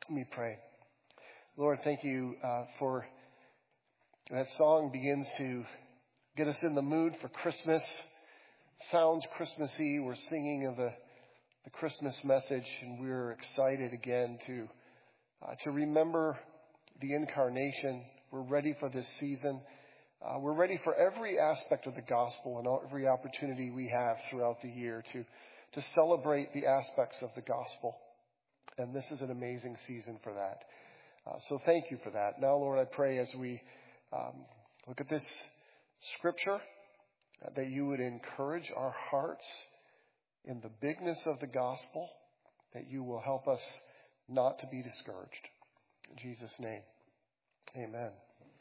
Let me pray. Lord, thank you for that song begins to get us in the mood for Christmas. Sounds Christmassy. We're singing of the Christmas message, and we're excited again to remember the incarnation. We're ready for this season. We're ready for every aspect of the gospel and every opportunity we have throughout the year to celebrate the aspects of the gospel. And this is an amazing season for that. So thank you for that. Now, Lord, I pray as we look at this scripture that you would encourage our hearts in the bigness of the gospel, that you will help us not to be discouraged. In Jesus' name, amen.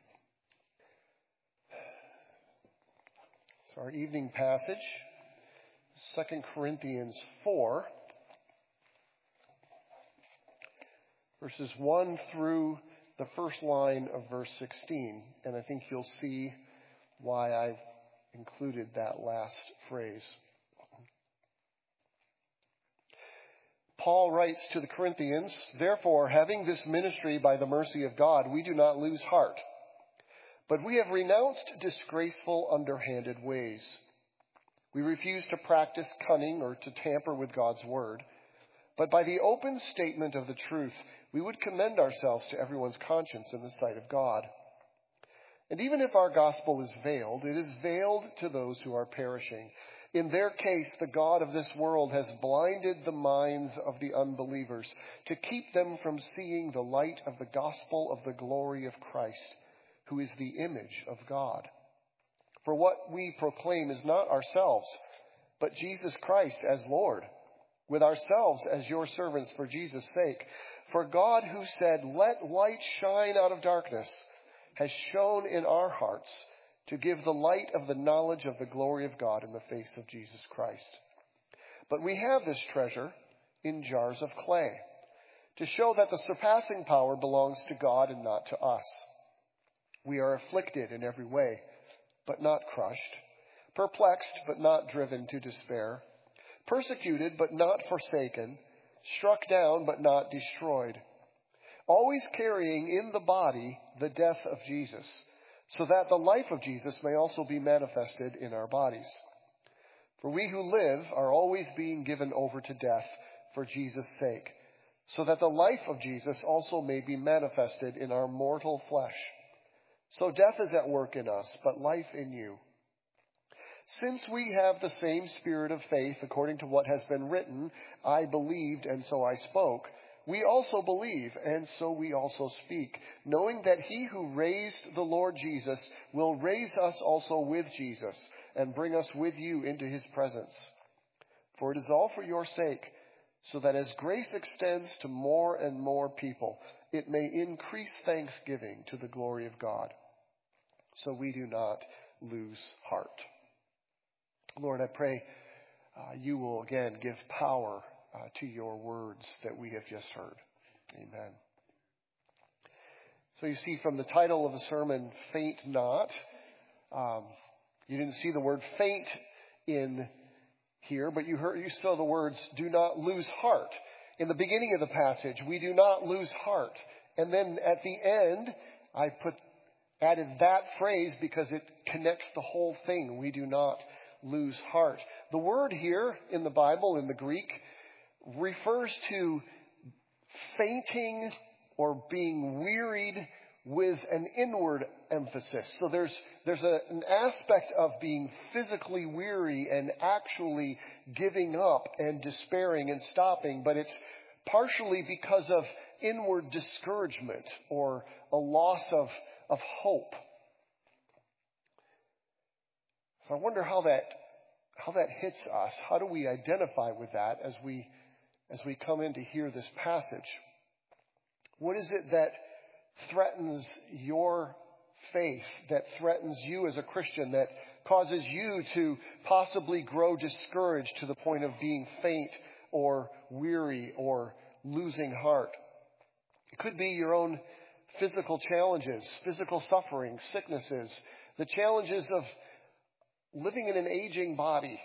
So our evening passage, 2 Corinthians 4, verses 1 through the first line of verse 16. And I think you'll see why I've included that last phrase. Paul writes to the Corinthians, "Therefore, having this ministry by the mercy of God, we do not lose heart. But we have renounced disgraceful, underhanded ways. We refuse to practice cunning or to tamper with God's word. But by the open statement of the truth, we would commend ourselves to everyone's conscience in the sight of God. And even if our gospel is veiled, it is veiled to those who are perishing. In their case, the God of this world has blinded the minds of the unbelievers to keep them from seeing the light of the gospel of the glory of Christ, who is the image of God. For what we proclaim is not ourselves, but Jesus Christ as Lord, with ourselves as your servants for Jesus' sake. For God, who said, 'Let light shine out of darkness,' has shone in our hearts to give the light of the knowledge of the glory of God in the face of Jesus Christ. But we have this treasure in jars of clay, to show that the surpassing power belongs to God and not to us. We are afflicted in every way, but not crushed, perplexed, but not driven to despair, persecuted, but not forsaken, struck down, but not destroyed, always carrying in the body the death of Jesus, so that the life of Jesus may also be manifested in our bodies. For we who live are always being given over to death for Jesus' sake, so that the life of Jesus also may be manifested in our mortal flesh. So death is at work in us, but life in you. Since we have the same spirit of faith, according to what has been written, 'I believed, and so I spoke,' we also believe, and so we also speak, knowing that he who raised the Lord Jesus will raise us also with Jesus and bring us with you into his presence. For it is all for your sake, so that as grace extends to more and more people, it may increase thanksgiving to the glory of God. So we do not lose heart." Lord, I pray you will again give power to your words that we have just heard. Amen. So you see from the title of the sermon, "Faint Not," you didn't see the word faint in here, but you saw the words, "Do not lose heart." In the beginning of the passage, we do not lose heart. And then at the end, I added that phrase because it connects the whole thing. We do not lose heart. The word here in the Bible, in the Greek, refers to fainting or being wearied with an inward emphasis. So there's an aspect of being physically weary and actually giving up and despairing and stopping, but it's partially because of inward discouragement or a loss of hope. So I wonder how that hits us. How do we identify with that as we come in to hear this passage? What is it that threatens your faith, that threatens you as a Christian, that causes you to possibly grow discouraged to the point of being faint or weary or losing heart? It could be your own physical challenges, physical suffering, sicknesses, the challenges of living in an aging body.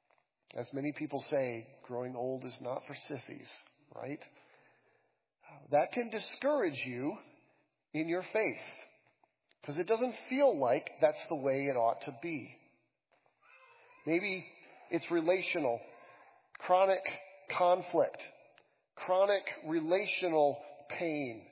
As many people say, growing old is not for sissies, right? that can discourage you in your faith because it doesn't feel like that's the way it ought to be. Maybe it's relational, chronic conflict, chronic relational pain.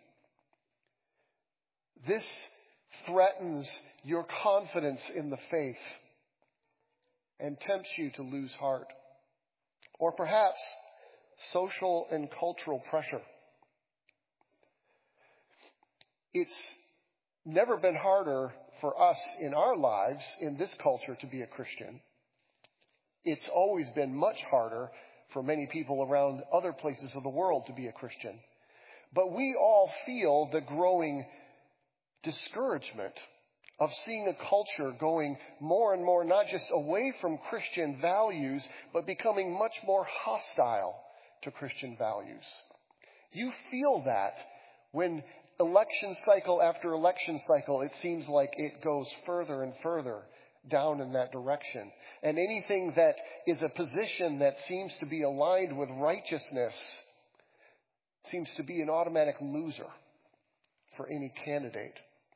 This threatens your confidence in the faith and tempts you to lose heart. Or perhaps social and cultural pressure. It's never been harder for us in our lives in this culture to be a Christian. It's always been much harder for many people around other places of the world to be a Christian. But we all feel the growing discouragement of seeing a culture going more and more not just away from Christian values, but becoming much more hostile to Christian values. You feel that when election cycle after election cycle, it seems like it goes further and further down in that direction. And anything that is a position that seems to be aligned with righteousness seems to be an automatic loser for any candidate.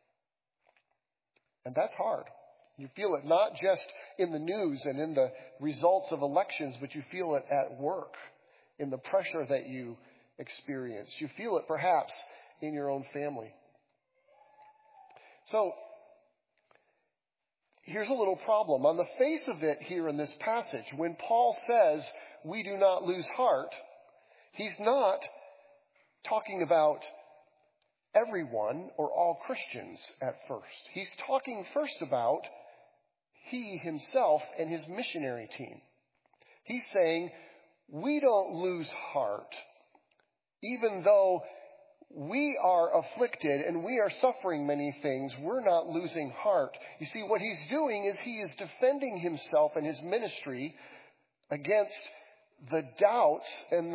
And that's hard. You feel it not just in the news and in the results of elections, but you feel it at work, in the pressure that you experience. You feel it perhaps in your own family. So, here's a little problem. On the face of it here in this passage, when Paul says we do not lose heart, he's not talking about everyone or all Christians at first. He's talking first about he himself and his missionary team. He's saying we don't lose heart, even though we are afflicted and we are suffering many things. We're not losing heart. You see, what he's doing is he is defending himself and his ministry against the doubts and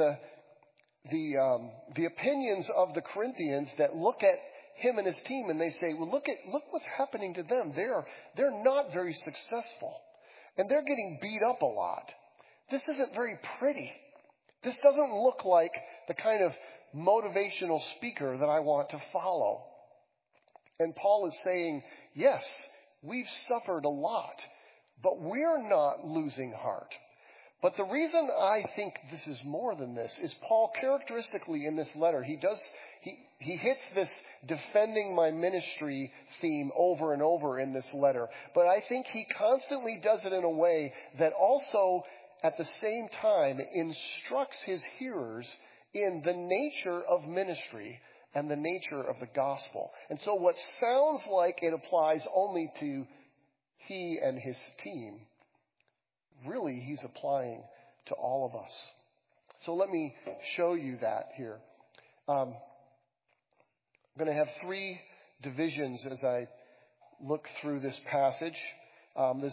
the opinions of the Corinthians that look at him and his team and they say, well, look what's happening to them. They're not very successful. And they're getting beat up a lot. This isn't very pretty. This doesn't look like the kind of motivational speaker that I want to follow. And Paul is saying, yes, we've suffered a lot, but we're not losing heart. But the reason I think this is more than this is Paul characteristically in this letter, he hits this defending my ministry theme over and over in this letter. But I think he constantly does it in a way that also at the same time instructs his hearers in the nature of ministry and the nature of the gospel. And so what sounds like it applies only to he and his team, really he's applying to all of us. So let me show you that here. I'm going to have three divisions as I look through this passage. There's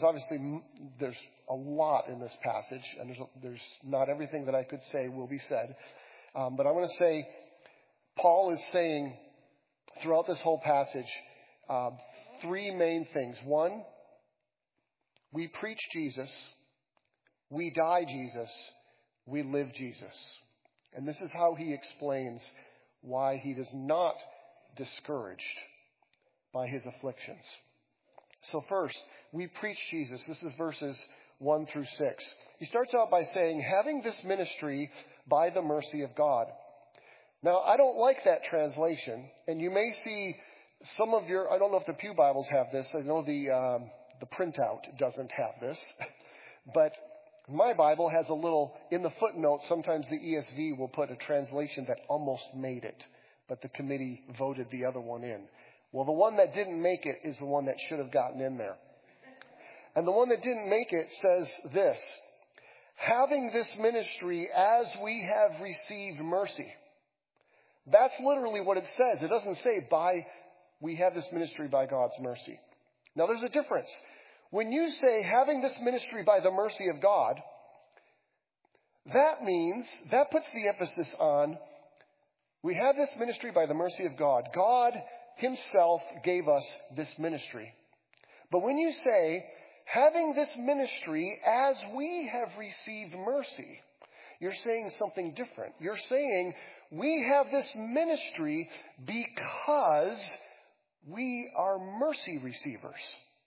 a lot in this passage, and there's not everything that I could say will be said. But I want to say, Paul is saying throughout this whole passage, three main things. One, we preach Jesus, we die Jesus, we live Jesus. And this is how he explains why he is not discouraged by his afflictions. So first, we preach Jesus. This is verses 1 through 6. He starts out by saying, having this ministry by the mercy of God. Now, I don't like that translation, and you may see some of your, I don't know if the Pew Bibles have this. I know the printout doesn't have this, but my Bible has a little, in the footnote, sometimes the ESV will put a translation that almost made it, but the committee voted the other one in. Well, the one that didn't make it is the one that should have gotten in there. And the one that didn't make it says this, having this ministry as we have received mercy. That's literally what it says. It doesn't say we have this ministry by God's mercy. Now there's a difference. When you say having this ministry by the mercy of God, that puts the emphasis on we have this ministry by the mercy of God. God himself gave us this ministry. But when you say having this ministry as we have received mercy, you're saying something different. You're saying We have this ministry because we are mercy receivers.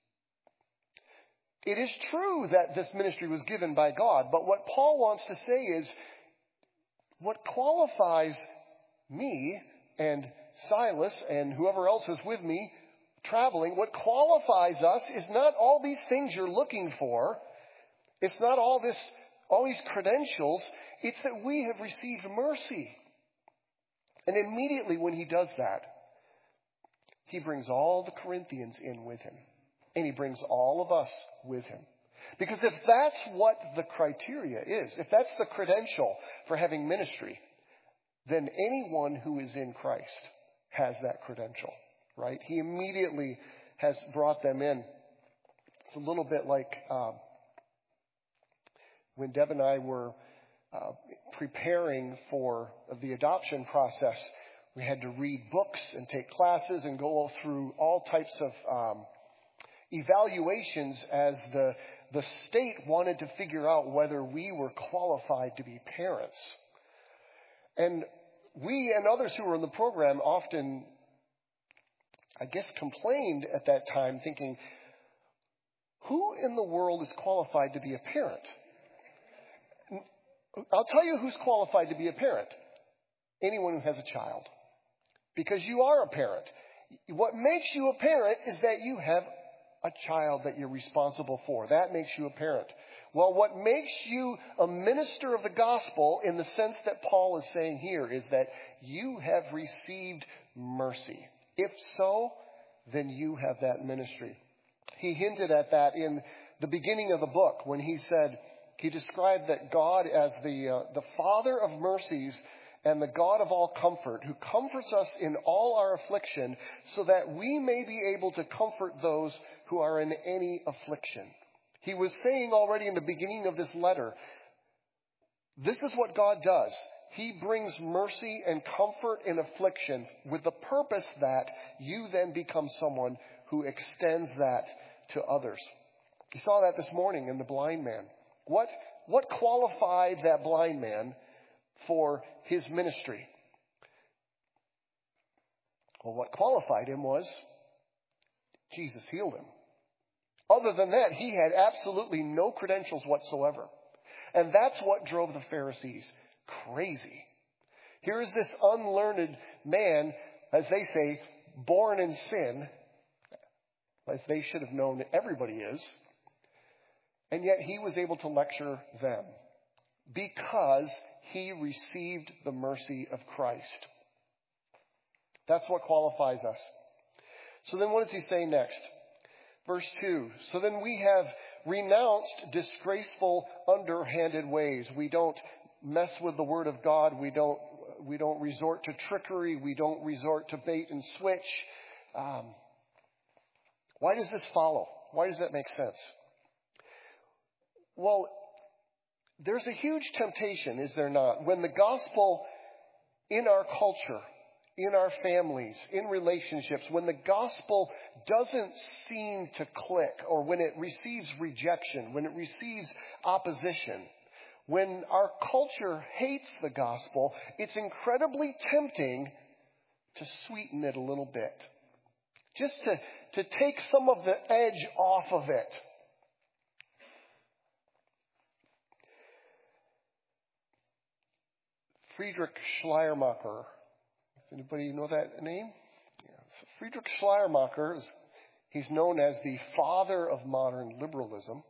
It is true that this ministry was given by God, but what Paul wants to say is what qualifies me and Silas and whoever else is with me traveling, what qualifies us is not all these things you're looking for. It's not all these credentials. It's that we have received mercy. And immediately when he does that, he brings all the Corinthians in with him. And he brings all of us with him. Because if that's what the criteria is, if that's the credential for having ministry, then anyone who is in Christ has that credential, right? He immediately has brought them in. It's a little bit like when Deb and I were preparing for the adoption process. We had to read books and take classes and go through all types of evaluations as the state wanted to figure out whether we were qualified to be parents. And we and others who were in the program often, I guess, complained at that time, thinking, who in the world is qualified to be a parent? I'll tell you who's qualified to be a parent. Anyone who has a child. Because you are a parent. What makes you a parent is that you have a child that you're responsible for. That makes you a parent. Well, what makes you a minister of the gospel in the sense that Paul is saying here is that you have received mercy. If so, then you have that ministry. He hinted at that in the beginning of the book when he said, he described that God as the Father of mercies and the God of all comfort, who comforts us in all our affliction so that we may be able to comfort those who are in any affliction. He was saying already in the beginning of this letter, this is what God does. He brings mercy and comfort in affliction with the purpose that you then become someone who extends that to others. You saw that this morning in the blind man. What qualified that blind man for his ministry? Well, what qualified him was Jesus healed him. Other than that, he had absolutely no credentials whatsoever. And that's what drove the Pharisees crazy. Here is this unlearned man, as they say, born in sin, as they should have known that everybody is. And yet he was able to lecture them because he received the mercy of Christ. That's what qualifies us. So then what does he say next? Verse 2. So then we have renounced disgraceful, underhanded ways. We don't mess with the word of God. We don't resort to trickery. We don't resort to bait and switch. Why does this follow? Why does that make sense? Well, there's a huge temptation, is there not, when the gospel in our culture, in our families, in relationships, when the gospel doesn't seem to click, or when it receives rejection, when it receives opposition, when our culture hates the gospel, it's incredibly tempting to sweeten it a little bit. Just to take some of the edge off of it. Friedrich Schleiermacher. Does anybody know that name? Yeah. So Friedrich Schleiermacher, he's known as the father of modern liberalism.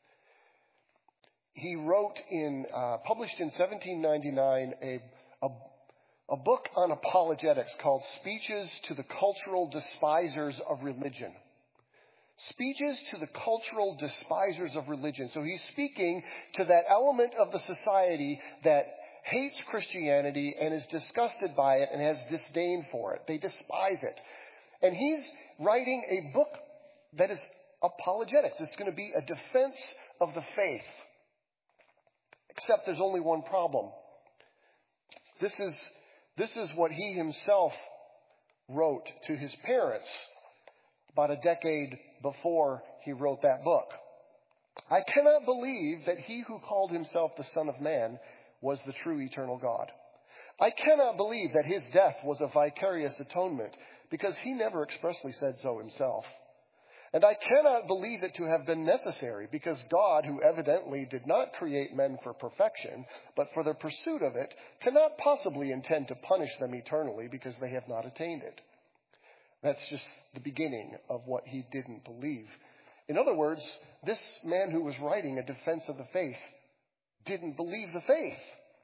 He wrote published in 1799 a book on apologetics called Speeches to the Cultural Despisers of Religion. Speeches to the cultural despisers of religion. So he's speaking to that element of the society that hates Christianity and is disgusted by it and has disdain for it. They despise it. And he's writing a book that is apologetics. It's going to be a defense of the faith. Except there's only one problem. This is what he himself wrote to his parents about a decade before he wrote that book. I cannot believe that he who called himself the Son of Man was the true eternal God. I cannot believe that his death was a vicarious atonement, because he never expressly said so himself. And I cannot believe it to have been necessary, because God, who evidently did not create men for perfection, but for the pursuit of it, cannot possibly intend to punish them eternally because they have not attained it. That's just the beginning of what he didn't believe. In other words, this man who was writing a defense of the faith didn't believe the faith.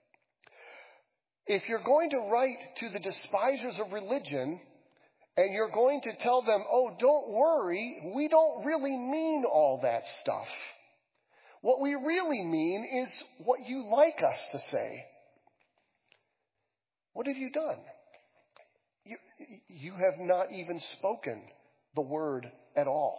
If you're going to write to the despisers of religion, and you're going to tell them, oh, don't worry, we don't really mean all that stuff. What we really mean is what you like us to say. What have you done? You have not even spoken the word at all.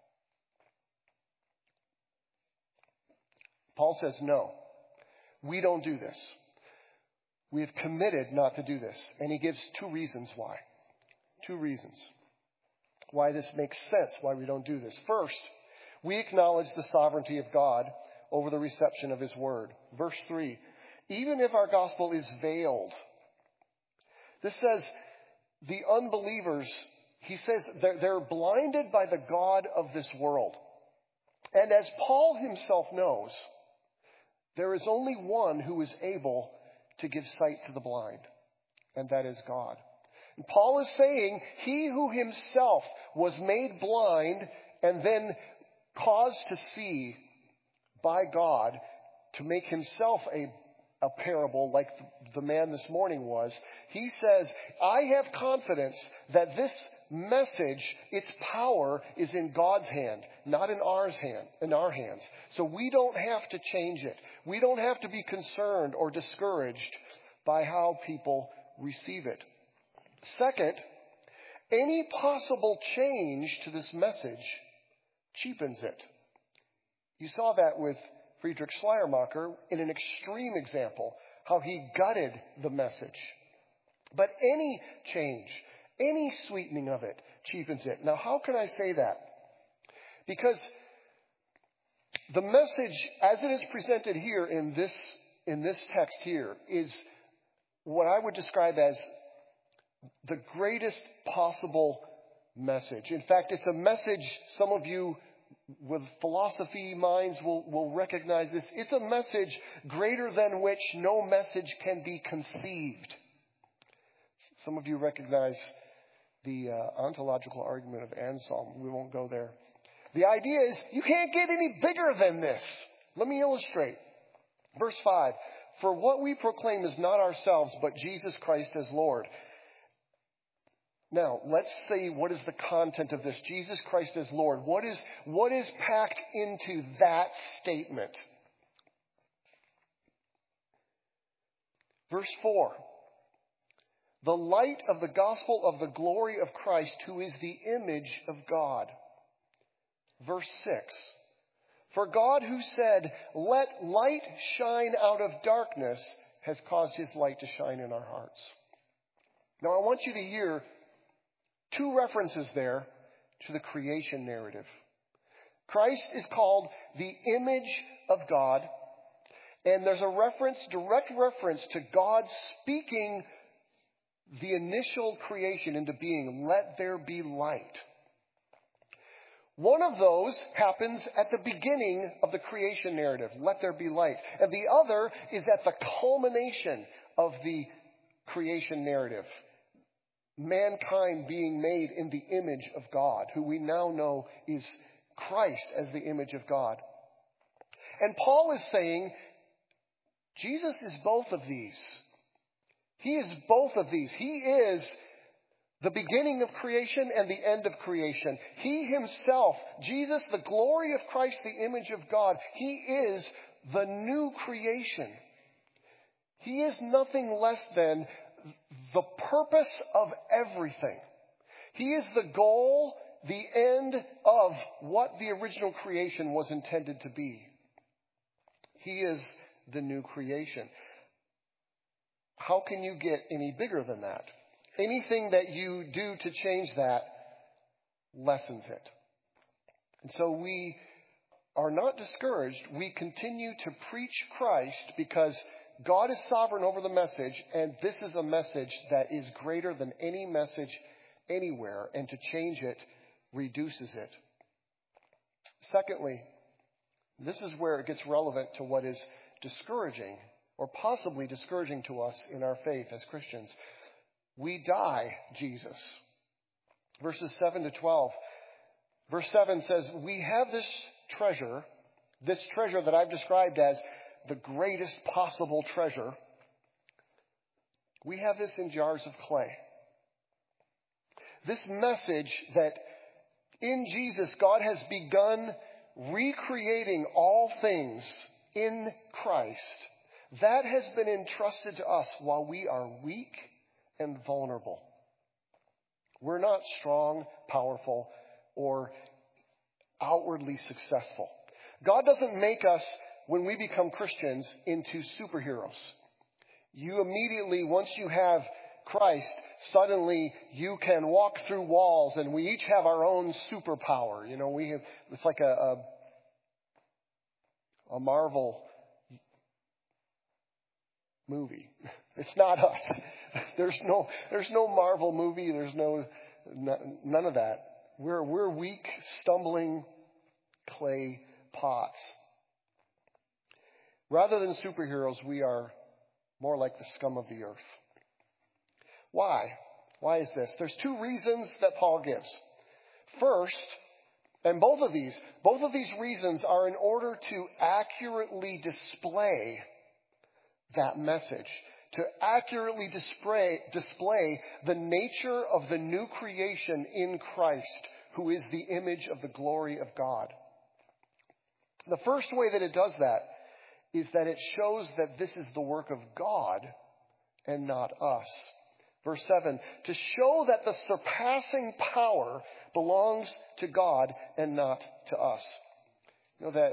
Paul says, no, we don't do this. We have committed not to do this. And he gives two reasons why. Two reasons why this makes sense, why we don't do this. First, we acknowledge the sovereignty of God over the reception of his word. Verse 3, even if our gospel is veiled, this says the unbelievers, he says they're blinded by the God of this world. And as Paul himself knows, there is only one who is able to give sight to the blind, and that is God. And Paul is saying he who himself was made blind and then caused to see by God to make himself a parable like the man this morning was, he says, I have confidence that this message, its power is in God's hand, not in our hands. So we don't have to change it. We don't have to be concerned or discouraged by how people receive it. Second, any possible change to this message cheapens it. You saw that with Friedrich Schleiermacher in an extreme example, how he gutted the message. But any change, any sweetening of it cheapens it. Now, how can I say that? Because the message, as it is presented here in this text here, is what I would describe as the greatest possible message. In fact, it's a message some of you with philosophy minds will recognize this. It's a message greater than which no message can be conceived. Some of you recognize the ontological argument of Anselm. We won't go there. The idea is you can't get any bigger than this. Let me illustrate. Verse 5, for what we proclaim is not ourselves, but Jesus Christ as Lord. Now, let's see what is the content of this. Jesus Christ as Lord. What is packed into that statement? Verse 4. The light of the gospel of the glory of Christ, who is the image of God. Verse 6. For God who said, let light shine out of darkness, has caused his light to shine in our hearts. Now, I want you to hear two references there to the creation narrative. Christ is called the image of God, and there's a direct reference to God speaking the initial creation into being. Let there be light. One of those happens at the beginning of the creation narrative. Let there be light. And the other is at the culmination of the creation narrative. Mankind being made in the image of God, who we now know is Christ as the image of God. And Paul is saying, Jesus is both of these. He is both of these. He is the beginning of creation and the end of creation. He himself, Jesus, the glory of Christ, the image of God, he is the new creation. He is nothing less than the purpose of everything. He is the goal, the end of what the original creation was intended to be. He is the new creation. How can you get any bigger than that? Anything that you do to change that lessens it. And so we are not discouraged. We continue to preach Christ because God is sovereign over the message, and this is a message that is greater than any message anywhere, and to change it reduces it. Secondly, this is where it gets relevant to what is discouraging, or possibly discouraging to us in our faith as Christians. We die Jesus. Verses 7 to 12. Verse 7 says, we have this treasure that I've described as the greatest possible treasure. We have this in jars of clay. This message that in Jesus, God has begun recreating all things in Christ, that has been entrusted to us while we are weak and vulnerable. We're not strong, powerful, or outwardly successful. God doesn't make us, when we become Christians, into superheroes. You immediately, once you have Christ, suddenly you can walk through walls, and we each have our own superpower. You know, it's like a Marvel movie. It's not us. There's no Marvel movie. There's none of that. We're weak, stumbling clay pots. Rather than superheroes, we are more like the scum of the earth. Why? Why is this? There's two reasons that Paul gives. First, and both of these reasons are in order to accurately display that message, to accurately display the nature of the new creation in Christ, who is the image of the glory of God. The first way that it does that is that it shows that this is the work of God and not us. Verse 7, to show that the surpassing power belongs to God and not to us. You know,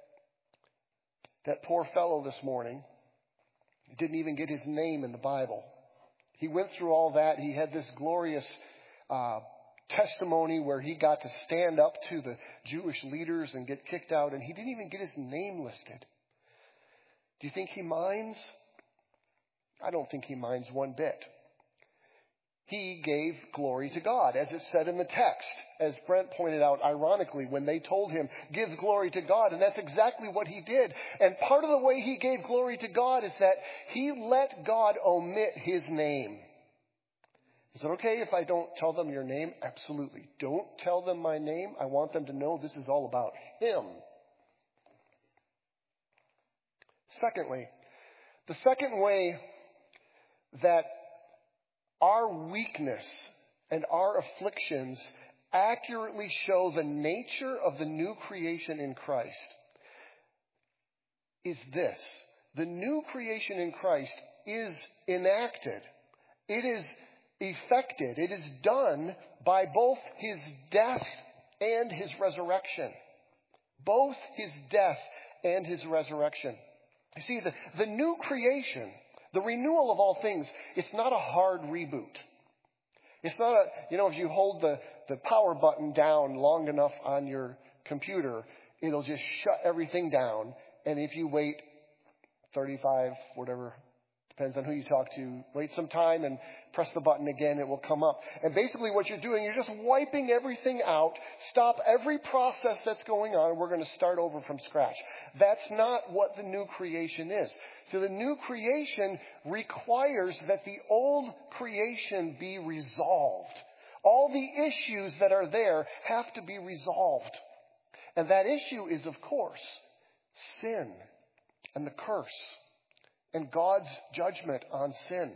that poor fellow this morning didn't even get his name in the Bible. He went through all that. He had this glorious testimony where he got to stand up to the Jewish leaders and get kicked out, and he didn't even get his name listed. Do you think he minds? I don't think he minds one bit. He gave glory to God, as it said in the text, as Brent pointed out ironically, when they told him, give glory to God. And that's exactly what he did. And part of the way he gave glory to God is that he let God omit his name. Is it okay if I don't tell them your name? Absolutely. Don't tell them my name. I want them to know this is all about him. Secondly, the second way that our weakness and our afflictions accurately show the nature of the new creation in Christ is this. The new creation in Christ is enacted. It is effected. It is done by both his death and his resurrection. Both his death and his resurrection. You see, the new creation, the renewal of all things, it's not a hard reboot. It's not if you hold the power button down long enough on your computer, it'll just shut everything down. And if you wait 35, whatever, depends on who you talk to, wait some time and press the button again, it will come up. And basically what you're doing, you're just wiping everything out, stop every process that's going on, and we're going to start over from scratch. That's not what the new creation is. So the new creation requires that the old creation be resolved. All the issues that are there have to be resolved. And that issue is, of course, sin and the curse and God's judgment on sin.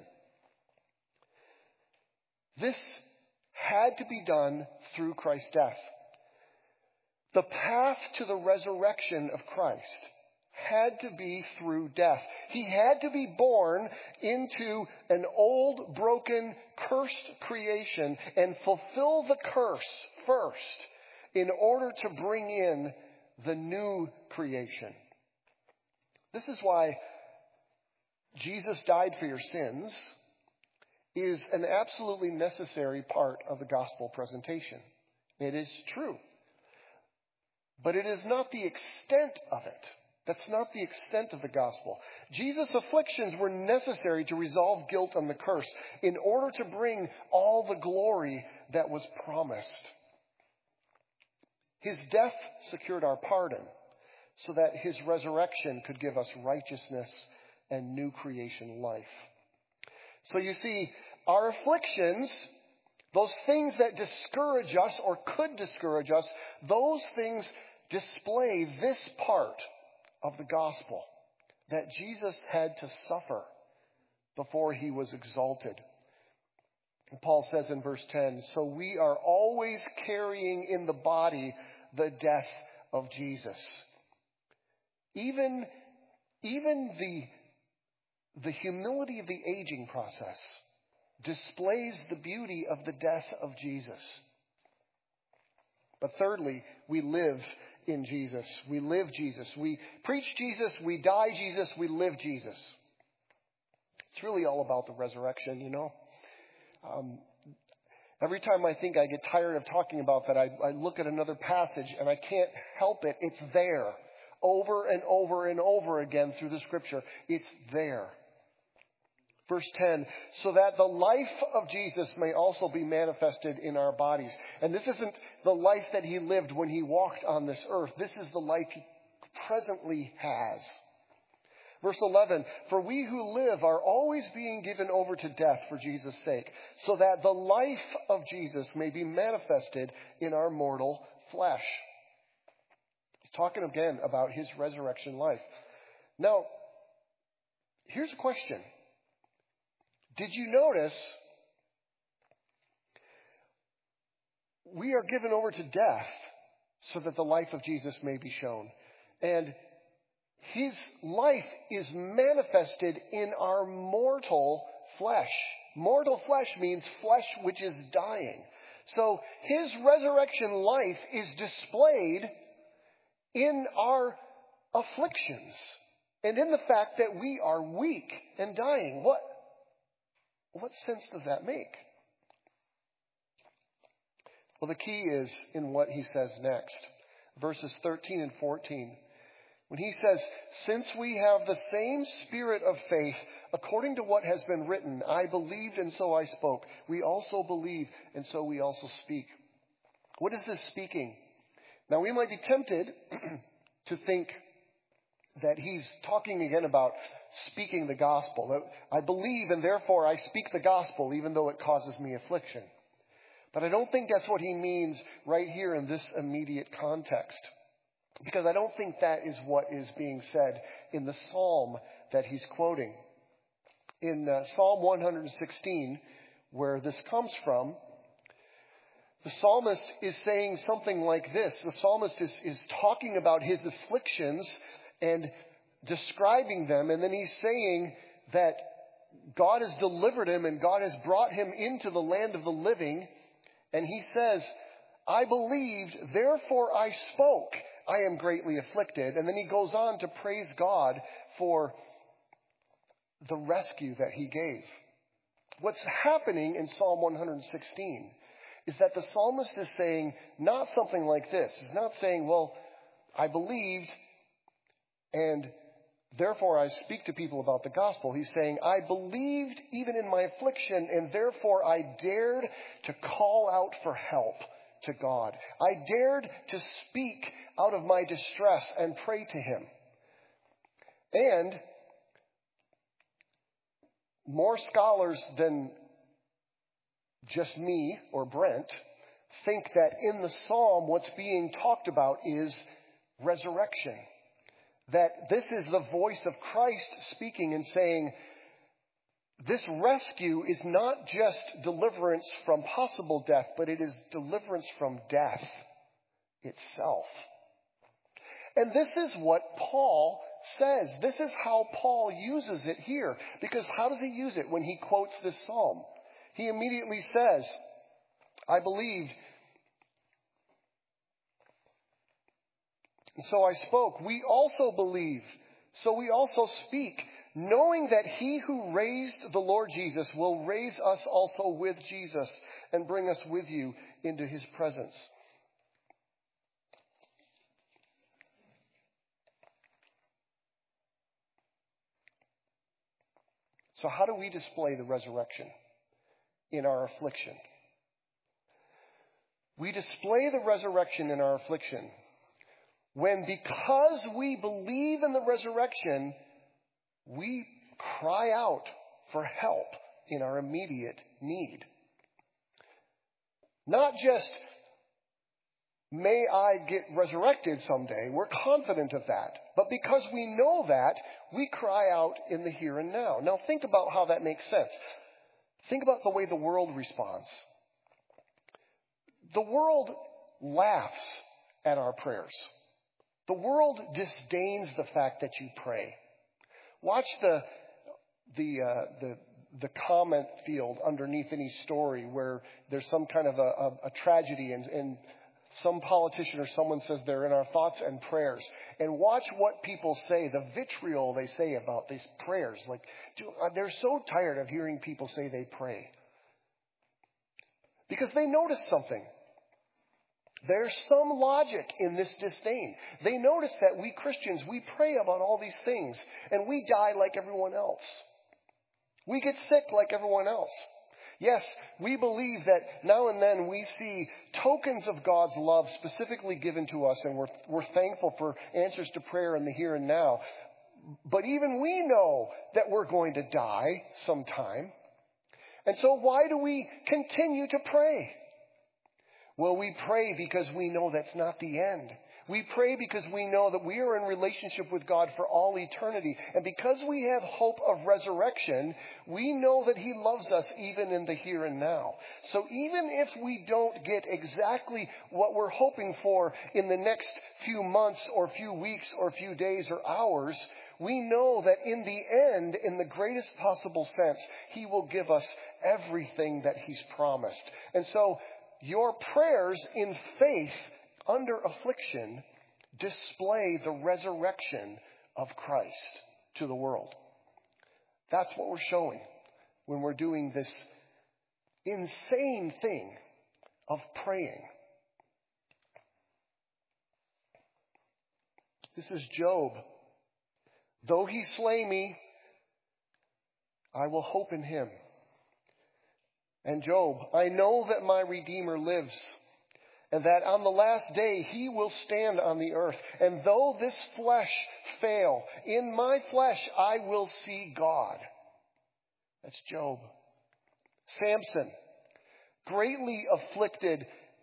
This had to be done through Christ's death. The path to the resurrection of Christ had to be through death. He had to be born into an old, broken, cursed creation and fulfill the curse first in order to bring in the new creation. This is why Jesus died for your sins is an absolutely necessary part of the gospel presentation. It is true. But it is not the extent of it. That's not the extent of the gospel. Jesus' afflictions were necessary to resolve guilt and the curse in order to bring all the glory that was promised. His death secured our pardon so that his resurrection could give us righteousness and new creation life. So you see, our afflictions, those things that discourage us or could discourage us, those things display this part of the gospel, that Jesus had to suffer before he was exalted. And Paul says in verse 10, so we are always carrying in the body the death of Jesus. Even the humility of the aging process displays the beauty of the death of Jesus. But thirdly, we live in Jesus. We live Jesus. We preach Jesus. We die Jesus. We live Jesus. It's really all about the resurrection, you know. Every time I think I get tired of talking about that, I look at another passage and I can't help it. It's there. Over and over and over again through the scripture. It's there. Verse 10, so that the life of Jesus may also be manifested in our bodies. And this isn't the life that he lived when he walked on this earth. This is the life he presently has. Verse 11, for we who live are always being given over to death for Jesus' sake, so that the life of Jesus may be manifested in our mortal flesh. He's talking again about his resurrection life. Now, here's a question. Did you notice we are given over to death so that the life of Jesus may be shown? And his life is manifested in our mortal flesh. Mortal flesh means flesh which is dying. So his resurrection life is displayed in our afflictions and in the fact that we are weak and dying. What sense does that make? Well, the key is in what he says next. Verses 13 and 14. When he says, since we have the same spirit of faith, according to what has been written, I believed and so I spoke. We also believe and so we also speak. What is this speaking? Now we might be tempted to think that he's talking again about speaking the gospel. I believe and therefore I speak the gospel even though it causes me affliction. But I don't think that's what he means right here in this immediate context. Because I don't think that is what is being said in the psalm that he's quoting. In Psalm 116, where this comes from, the psalmist is saying something like this. The psalmist is talking about his afflictions and describing them, and then he's saying that God has delivered him and God has brought him into the land of the living. And he says, I believed, therefore I spoke. I am greatly afflicted. And then he goes on to praise God for the rescue that he gave. What's happening in Psalm 116 is that the psalmist is saying not something like this. He's not saying, well, I believed and therefore I speak to people about the gospel. He's saying, I believed even in my affliction and therefore I dared to call out for help to God. I dared to speak out of my distress and pray to him. And more scholars than just me or Brent think that in the psalm what's being talked about is resurrection. That this is the voice of Christ speaking and saying, this rescue is not just deliverance from possible death, but it is deliverance from death itself. And this is what Paul says. This is how Paul uses it here. Because how does he use it when he quotes this psalm? He immediately says, I believed, and so I spoke. We also believe, so we also speak, knowing that he who raised the Lord Jesus will raise us also with Jesus and bring us with you into his presence. So how do we display the resurrection in our affliction? We display the resurrection in our affliction when, because we believe in the resurrection, we cry out for help in our immediate need. Not just, may I get resurrected someday. We're confident of that. But because we know that, we cry out in the here and now. Now think about how that makes sense. Think about the way the world responds. The world laughs at our prayers. The world disdains the fact that you pray. Watch the comment field underneath any story where there's some kind of a tragedy and some politician or someone says they're in our thoughts and prayers. And watch what people say, the vitriol they say about these prayers. Like, they're so tired of hearing people say they pray. Because they notice something. There's some logic in this disdain. They notice that we Christians, we pray about all these things, and we die like everyone else. We get sick like everyone else. Yes, we believe that now and then we see tokens of God's love specifically given to us, and we're thankful for answers to prayer in the here and now. But even we know that we're going to die sometime. And so why do we continue to pray? Well, we pray because we know that's not the end. We pray because we know that we are in relationship with God for all eternity. And because we have hope of resurrection, we know that He loves us even in the here and now. So even if we don't get exactly what we're hoping for in the next few months or few weeks or few days or hours, we know that in the end, in the greatest possible sense, He will give us everything that He's promised. And so your prayers in faith under affliction display the resurrection of Christ to the world. That's what we're showing when we're doing this insane thing of praying. This is Job. Though He slay me, I will hope in Him. And Job, I know that my Redeemer lives, and that on the last day He will stand on the earth. And though this flesh fail, in my flesh I will see God. That's Job. Samson, greatly afflicted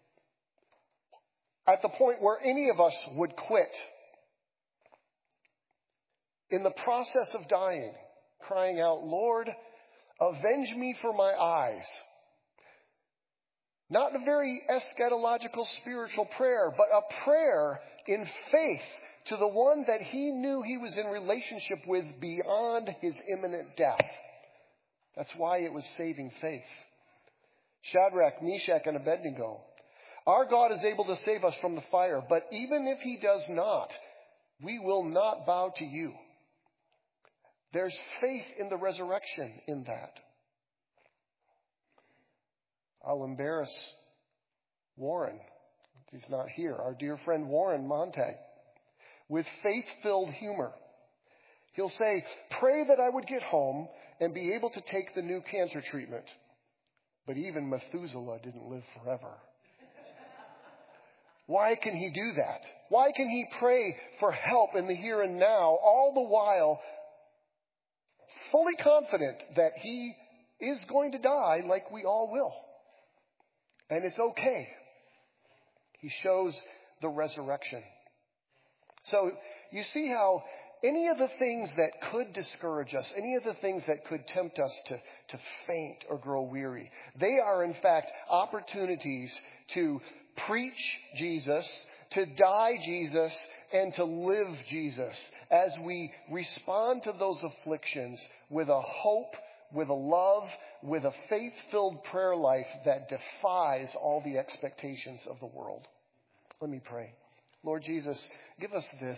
at the point where any of us would quit. In the process of dying, crying out, Lord, avenge me for my eyes. Not a very eschatological spiritual prayer, but a prayer in faith to the one that he knew he was in relationship with beyond his imminent death. That's why it was saving faith. Shadrach, Meshach, and Abednego. Our God is able to save us from the fire, but even if He does not, we will not bow to you. There's faith in the resurrection in that. I'll embarrass Warren. He's not here. Our dear friend Warren Montag. With faith-filled humor. He'll say, pray that I would get home and be able to take the new cancer treatment. But even Methuselah didn't live forever. Why can he do that? Why can he pray for help in the here and now, all the while fully confident that he is going to die like we all will? And it's okay. He shows the resurrection. So you see how any of the things that could discourage us, any of the things that could tempt us to faint or grow weary, they are in fact opportunities to preach Jesus, to die Jesus, and to live Jesus as we respond to those afflictions with a hope, with a love, with a faith-filled prayer life that defies all the expectations of the world. Let me pray. Lord Jesus, give us this.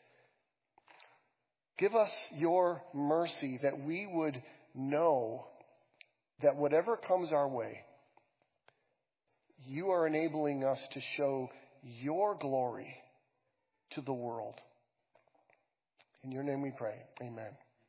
Give us your mercy that we would know that whatever comes our way, you are enabling us to show your glory to the world. In your name we pray. Amen.